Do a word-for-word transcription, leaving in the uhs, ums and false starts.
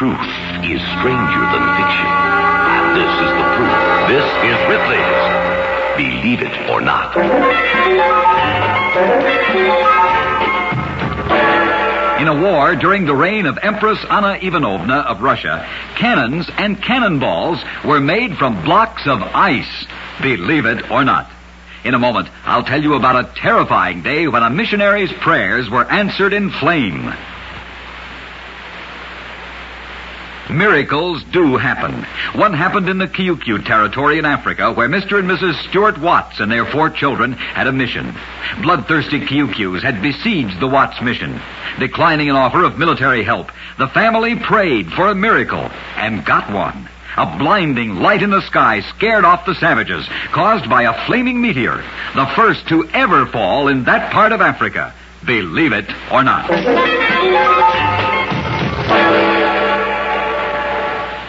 truth is stranger than fiction. And this is the proof. This is Ripley's Believe It or Not. In a war during the reign of Empress Anna Ivanovna of Russia, cannons and cannonballs were made from blocks of ice. Believe it or not. In a moment, I'll tell you about a terrifying day when a missionary's prayers were answered in flame. Miracles do happen. One happened in the Kyukyu territory in Africa, where Mister and Missus Stuart Watts and their four children had a mission. Bloodthirsty Kyukyus had besieged the Watts mission. Declining an offer of military help, the family prayed for a miracle and got one. A blinding light in the sky scared off the savages, caused by a flaming meteor, the first to ever fall in that part of Africa. Believe it or not.